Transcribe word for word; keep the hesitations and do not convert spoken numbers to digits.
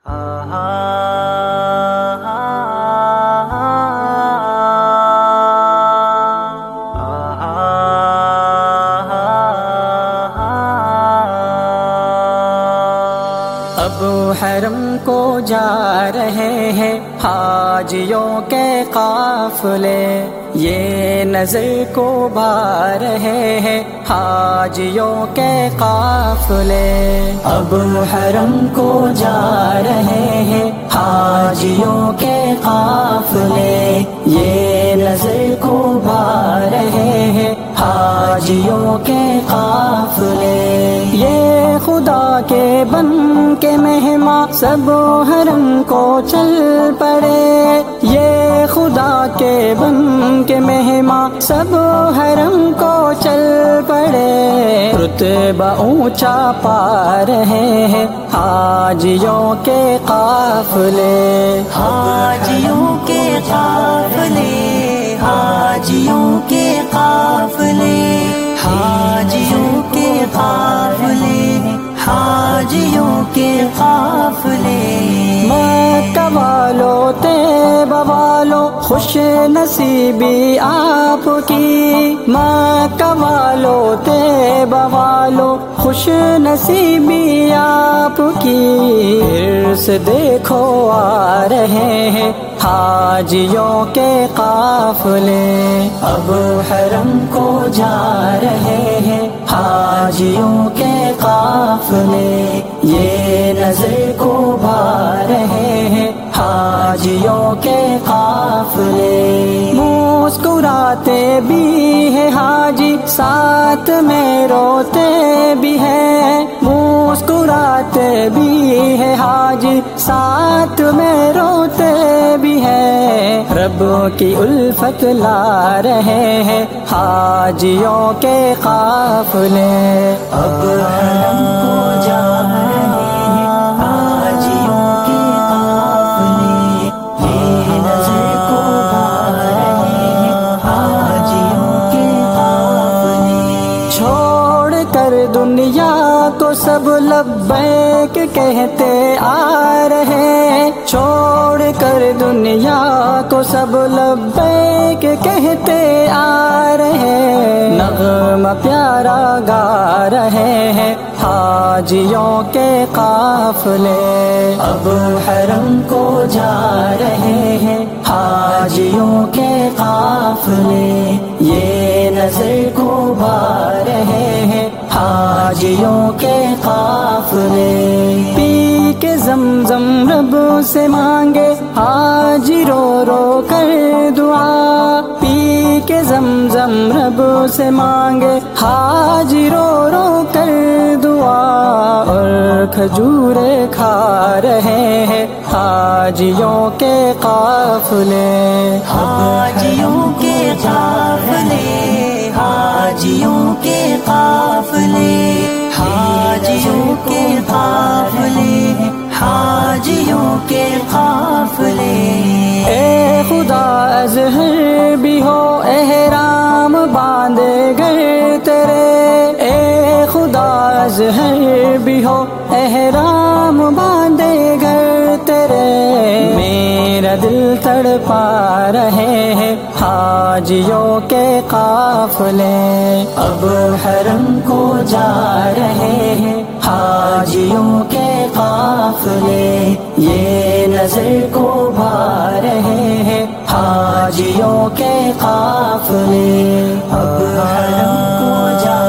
اب حرم کو جا رہے ہیں حاجیوں کے قافلے، یہ نظر کو بھا رہے ہیں حاجیوں کے قافلے۔ اب حرم کو جا رہے ہیں حاجیوں کے قافلے، یہ نظر کو بھا رہے ہیں حاجیوں کے قافلے۔ یہ خدا کے بن کے مہمان سب حرم کو چل پڑے، یہ خدا کے بن کے مہمان سب حرم کو چل پڑے۔ رتبہ اونچا پا رہے ہیں حاجیوں کے قافلے، حاجیوں کے قافلے، حاجیوں کے قافلے، حاجیوں کے قافلے، حاجیوں کے قافلے۔ مکہ والو طیبہ والو خوش نصیبی آپ کی، مکہ والو طیبہ والو خوش نصیبی آپ کی۔ پھر سے دیکھو آ رہے ہیں حاجیوں کے قافلے، اب حرم کو جا رہے ہیں حاجیوں کے قافلے، یہ نظر کو بھا رہے ہیں حاجیوں کے قافلے۔ مسکراتے بھی ہیں حاجی ساتھ میں روتے بھی ہیں، مسکراتے بھی ہیں حاجی ساتھ میں روتے بھی ہیں۔ رب کی الفت لا رہے ہیں حاجیوں کے قافلے، اب حرم کو جا رہے ہیں حاجیوں کے قافلے، یہ نظر کو بھا رہے ہیں حاجیوں کے قافلے۔ چھوڑ کر دنیا کو سب لبیک کہتے آ رہے، چھوڑ کر دنیا کو سب لبیک کہتے آ رہے۔ نغمہ پیارا گا رہے ہیں حاجیوں کے قافلے، اب حرم کو جا رہے ہیں حاجیوں کے قافلے، یہ نظر کو بھا رہے ہیں حاجیوں کے قافلے۔ پی کے زمزم رب سے مانگے حاجی رو رو کر دعا، پی کے زمزم رب سے مانگے حاجی رو رو کر دعا، اور کھجورے کھا رہے ہیں حاجیوں کے قافلے، حاجیوں کے قافلے، حاجیوں کے قافلے، حاجیوں کے قافلے، حاجیوں کے قافلے۔ اے خدا اظہر بھی ہو احرام باندھے گر تیرے، اے خدا اظہر بھی ہو احرام باندھے گر تیرے۔ میرا دل تڑپا رہے ہیں حاجیوں کے قافلے، اب حرم کو جا رہے ہیں حاجیوں کے قافلے، یہ نظر کو بھا رہے ہیں حاجیوں کے قافلے، اب حرم کو جا